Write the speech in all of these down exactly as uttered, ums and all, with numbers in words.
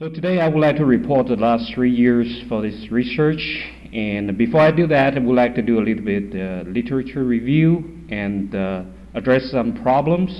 So today I would like to report the last three years for this research. And before I do that, I would like to do a little bit uh, literature review and uh, address some problems.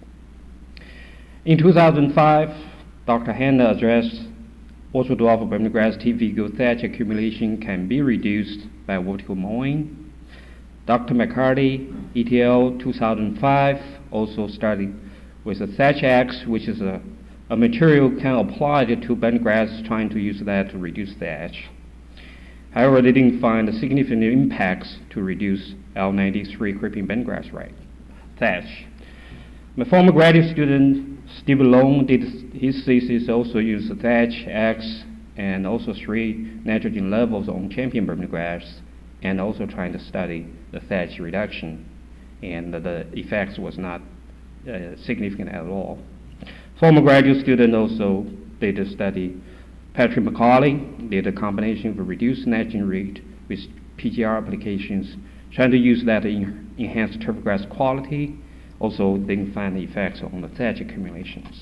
In two thousand five, Doctor Hanna addressed orthodwarf Bermuda grass T V Go thatch accumulation can be reduced by vertical mowing. Doctor McCarty, E T L two thousand five, also studied with the Thatch X, which is a, a material can apply to Bermuda grass, trying to use that to reduce thatch. However, they didn't find significant impacts to reduce L ninety-three creeping Bermuda grass right, thatch. My former graduate student, Steve Long, did his thesis also used the Thatch X and also three nitrogen levels on champion Bermuda grass, and also trying to study the thatch reduction, and the effects was not uh, significant at all. Former graduate student also did a study. Patrick McCauley did a combination of a reduced nitrogen rate with P G R applications, trying to use that to en enhance turf grass quality. Also didn't find the effects on the thatch accumulations.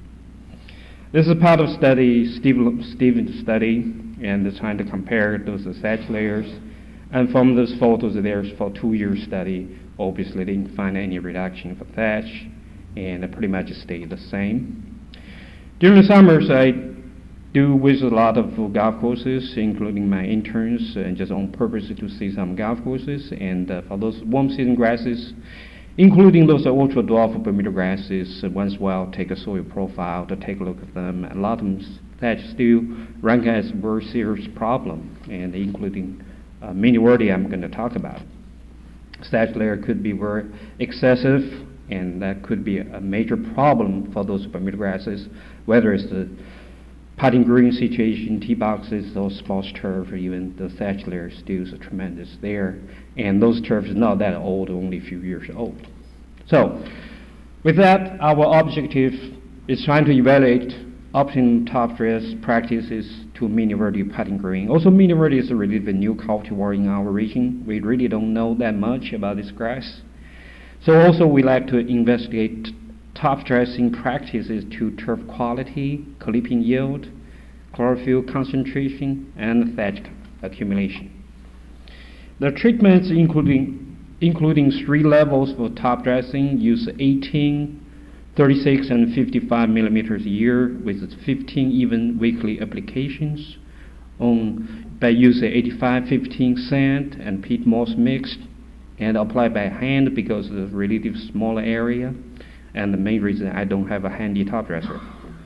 This is part of study, Steve, Stephen's study, and they're trying to compare those thatch layers. And from those photos, there's for two-year study, obviously didn't find any reduction for thatch, and it pretty much stayed the same. During the summers, I do visit a lot of golf courses, including my interns, and just on purpose to see some golf courses. And uh, for those warm season grasses, including those ultra dwarf Bermuda grasses, uh, once in a while take a soil profile to take a look at them. A lot of them thatch still rank as a very serious problem, and including uh, many wordy I'm going to talk about. Thatch layer could be very excessive, and that could be a major problem for those Bermuda grasses, whether it's the putting green situation, tee boxes, those sports turf, or even the thatch layer still is tremendous there. And those turfs are not that old, only a few years old. So, with that, our objective is trying to evaluate optimum top dress practices to mini-verdi putting green. Also, mini-verdi is a relatively new cultivar in our region. We really don't know that much about this grass. So also we like to investigate top dressing practices to turf quality, clipping yield, chlorophyll concentration, and thatch accumulation. The treatments including, including three levels for top dressing use eighteen, thirty-six, and fifty-five millimeters a year with fifteen even weekly applications on by using eighty-five fifteen sand and peat moss mixed, and applied by hand because of the relative smaller area, and the main reason I don't have a handy top dresser.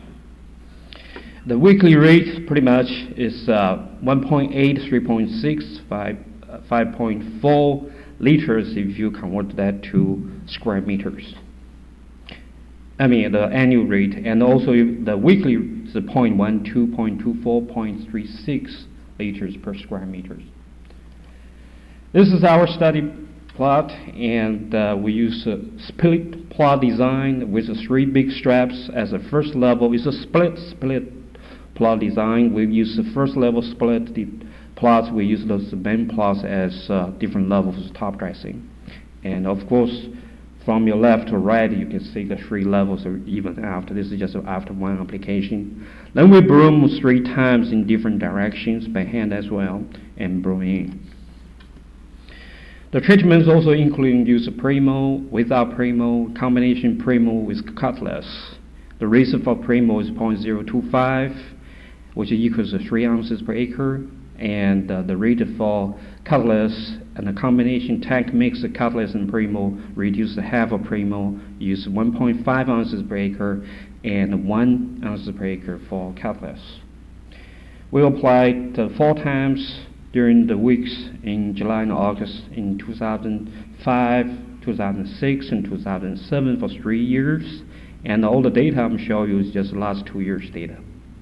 The weekly rate pretty much is uh, one point eight, three point six, five point four liters if you convert that to square meters. I mean the annual rate, and also the weekly is zero point one two, zero point two four, zero point three six liters per square meters. This is our study plot, and uh, we use a split plot design with three big straps as a first level. It's a split split plot design. We use the first level split the plots. We use those band plots as uh, different levels of top dressing. And of course, from your left to right, you can see the three levels are even after. This is just after one application. Then we broom three times in different directions by hand as well, and broom in. The treatments also include use of Primo, without Primo, combination Primo with Cutlass. The rate for Primo is zero point zero two five, which equals to three ounces per acre, and uh, the rate for Cutlass and the combination tank mix of Cutlass and Primo reduce the half of Primo, use one point five ounces per acre and one ounce per acre for Cutlass. We applied uh, four times during the weeks in July and August in two thousand five, two thousand six, and two thousand seven for three years. And all the data I'm showing you is just the last two years data.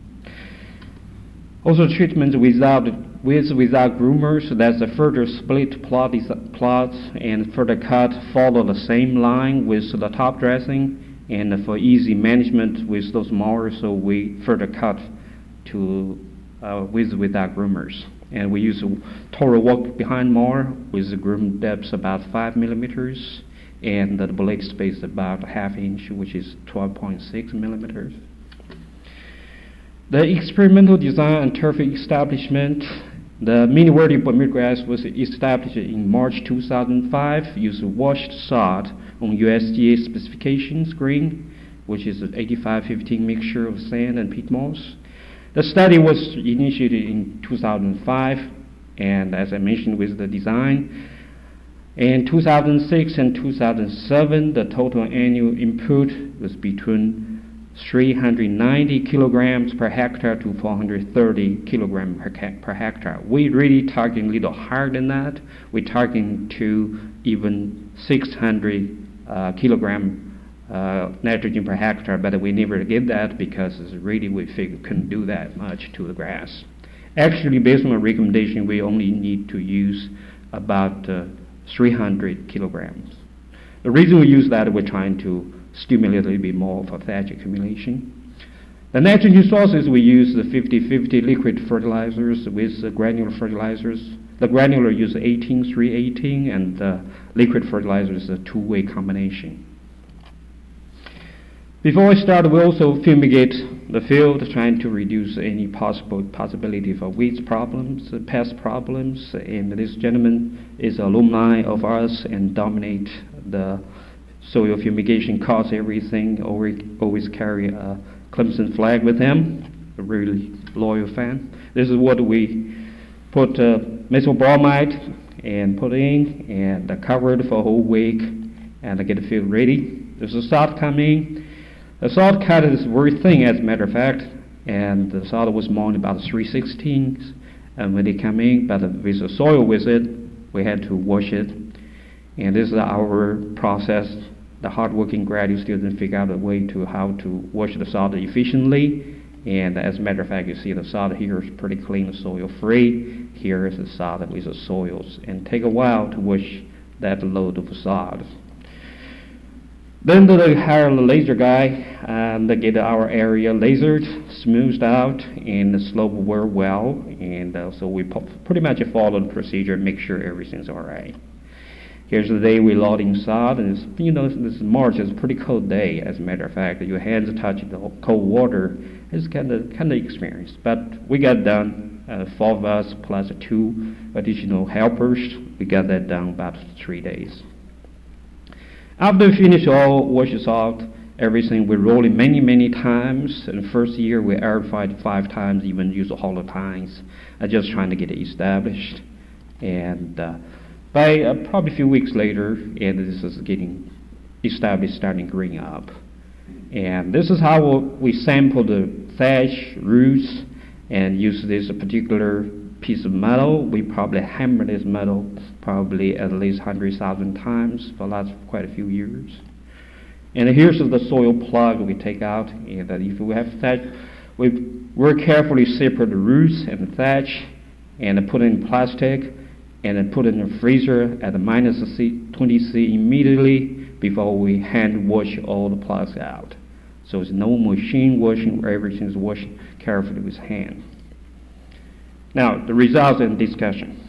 Also treatment without, with without groomers, so that's a further split plot, plots and further cut follow the same line with the top dressing, and for easy management with those mowers, so we further cut to uh, with without groomers. And we use a total walk behind mower with the groom depth about five millimeters, and the blade space about a half inch, which is twelve point six millimeters. The experimental design and turf establishment, the mini vertical grass was established in March two thousand five, using washed sod on U S D A specifications green, which is an eighty-five fifteen mixture of sand and peat moss. The study was initiated in two thousand five, and as I mentioned with the design, in two thousand six and two thousand seven, the total annual input was between three hundred ninety kilograms per hectare to four hundred thirty kilograms per, per hectare. We really targeting a little higher than that. We're targeting to even six hundred uh, kilogram uh, nitrogen per hectare, but we never get that because it's really we figured couldn't do that much to the grass. Actually, based on the recommendation, we only need to use about uh, three hundred kilograms. The reason we use that, we're trying to stimulate a little bit more for thatch accumulation. The nitrogen sources, we use the fifty fifty liquid fertilizers with the granular fertilizers. The granular use eighteen three eighteen, and the liquid fertilizer is a two-way combination. Before we start, we also fumigate the field, trying to reduce any possible possibility for weeds problems, uh, pest problems. And this gentleman is alumni of us and dominate the soil fumigation, costs everything, always, always carry a Clemson flag with him, a really loyal fan. This is what we put uh, methyl bromide and put in and uh, covered for a whole week and uh, get the field ready. There's a sod coming. The sod cut is very thin, as a matter of fact, and the sod was mounted about three sixteenths. And when they come in, but with the soil with it, we had to wash it. And this is our process. The hardworking graduate students figure out a way to how to wash the sod efficiently. And as a matter of fact, you see the sod here is pretty clean, soil free. Here is the sod with the soils, and take a while to wash that load of sod. Then they hire the laser guy and they get our area lasered, smoothed out, and the slope work well. And uh, so we pretty much follow the procedure, make sure everything's all right. Here's the day we loading sod, and it's, you know, this March is a pretty cold day. As a matter of fact, your hands touch the cold water is kind of kind of experience. But we got done, uh, four of us plus two additional helpers. We got that done about three days. After we finish all washes out everything, we roll it many many times. In the first year, we aerified five times, even use hollow tines. I'm just trying to get it established, and. Uh, By uh, probably a few weeks later, and this is getting established, starting growing up. And this is how we sample the thatch roots and use this particular piece of metal. We probably hammer this metal probably at least one hundred thousand times for the last quite a few years. And here's the soil plug we take out. And that if we have thatch, we very carefully separate the roots and the thatch and put it in plastic. And then put it in the freezer at the minus twenty C immediately before we hand wash all the plugs out. So it's no machine washing where everything is washed carefully with hand. Now, the results and discussion.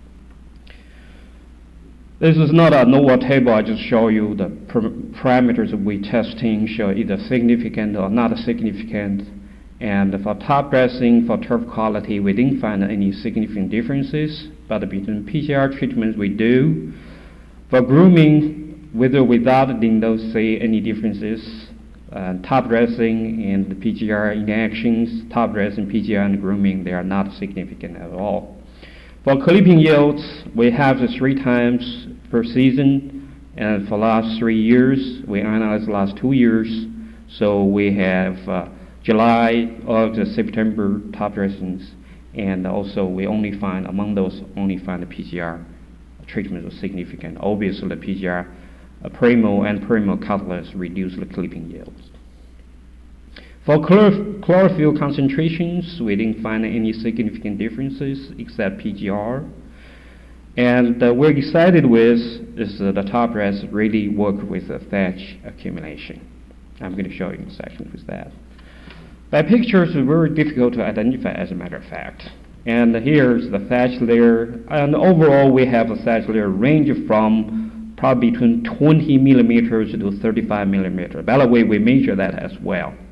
This is not a NOAA table. I just show you the parameters we testing, show either significant or not significant. And for top dressing, for turf quality, we didn't find any significant differences. But between P G R treatments, we do. For grooming, with or without, didn't see any differences. Uh, top dressing and the P G R inactions, top dressing, P G R, and grooming, they are not significant at all. For clipping yields, we have the three times per season, and for the last three years, we analyzed the last two years. So we have uh, July, August, September top dressings, and also we only find, among those, only find the P G R treatment was significant. Obviously, the P G R uh, Primo and Primo Cutlass reduce the clipping yields. For chlor chlorophyll concentrations, we didn't find any significant differences except P G R. And uh, we're excited with is uh, the top dress really work with the thatch accumulation. I'm going to show you in a second with that. By pictures, it's very difficult to identify, as a matter of fact. And here's the thatch layer. And overall, we have a thatch layer range from probably between twenty millimeters to thirty-five millimeters. By the way, we measure that as well.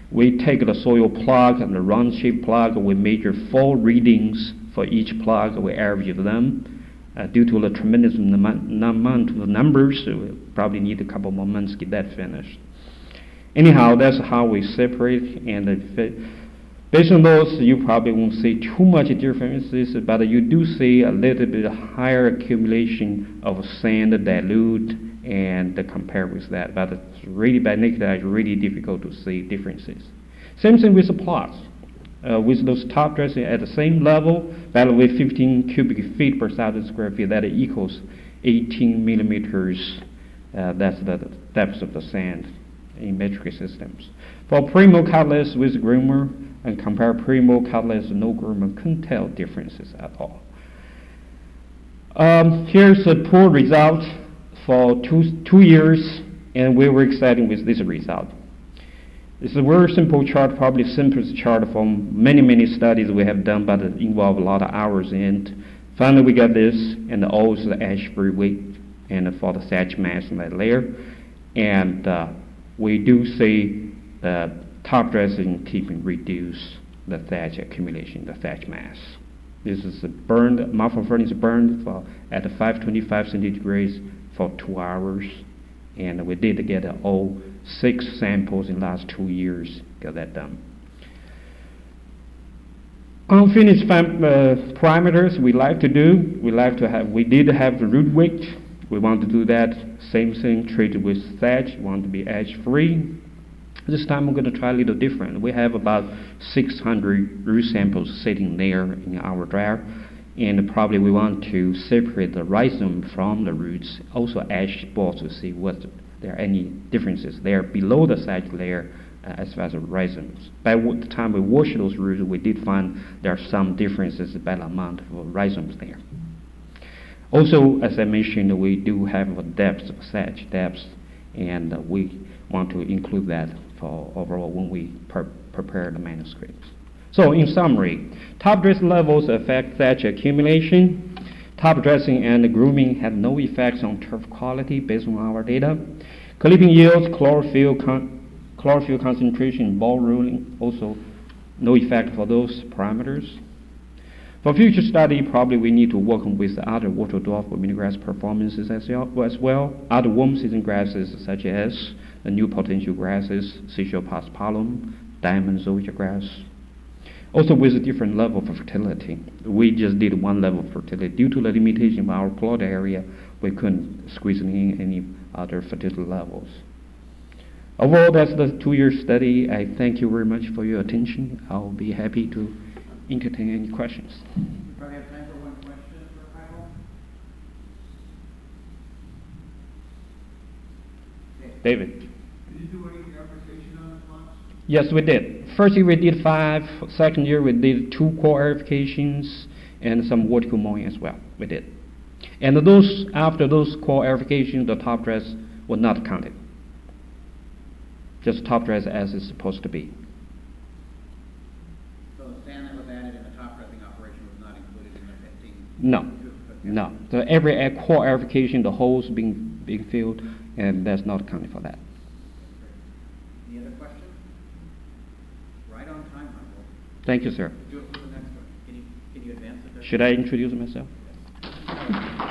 We take the soil plug and the round-shaped plug. We measure four readings for each plug. We average them. Uh, due to the tremendous num- amount of numbers, we probably need a couple more months to get that finished. Anyhow, that's how we separate. And if, based on those, you probably won't see too much differences, but you do see a little bit higher accumulation of sand dilute and compare with that. But it's really by naked eye, it's really difficult to see differences. Same thing with the plots. Uh, with those top dressing at the same level, but with fifteen cubic feet per thousand square feet, that equals eighteen millimeters. Uh, that's the depth of the sand in metric systems. For Primo cutless with groomer and compare Primo cutless no groomer, couldn't tell differences at all. Um, here's a poor result for two, two years, and we were excited with this result. It's a very simple chart, probably the simplest chart from many, many studies we have done, but it involves a lot of hours in it. Finally, we got this, and also the ash-free weight, and for the thatch mass in that layer. And uh, we do see the top dressing keeping reduce the thatch accumulation, the thatch mass. This is a burned, muffle furnace burned for, at five twenty-five centigrade for two hours. And we did get uh, all six samples in the last two years, got that done. Unfinished fam- uh, parameters we like to do, we like to have, we did have the root weight. We want to do that, same thing, treated with thatch, want to be ash-free. This time we're going to try a little different. We have about six hundred root samples sitting there in our dryer, and probably we want to separate the rhizome from the roots, also ash balls to see what there are any differences there below the thatch layer uh, as far as the rhizomes. By w- the time we wash those roots, we did find there are some differences by the amount of rhizomes there. Also, as I mentioned, we do have a depth of thatch depth, and uh, we want to include that for overall when we per- prepare the manuscripts. So, in summary, top dress levels affect thatch accumulation. Top dressing and grooming have no effects on turf quality based on our data. Clipping yields, chlorophyll, con- chlorophyll concentration, ball ruling, also no effect for those parameters. For future study, probably we need to work with other water dwarf mini-grass performances as well, other warm season grasses such as the new potential grasses, Seychelles paspalum, diamond zoysia grass. Also with a different level of fertility. We just did one level of fertility. Due to the limitation of our plot area, we couldn't squeeze in any other fertility levels. Overall, that's the two-year study. I thank you very much for your attention. I'll be happy to entertain any questions. We probably have time for one question for Kyle. Okay. David. Did you do any application on the plots? Yes, we did. First year we did five. Second year we did two core verifications and some vertical mowing as well. We did. And those after those core verifications, the top dress was not counted. Just top dress as it's supposed to be. So the sand that was added in the top dressing operation was not included in the fifteen? No, no. So every core verification, the holes being being filled, and that's not accounted for that. Any other questions? Right on time, Michael. Thank you, sir. Do it for the next one. Can you, can you advance it? Should I introduce myself?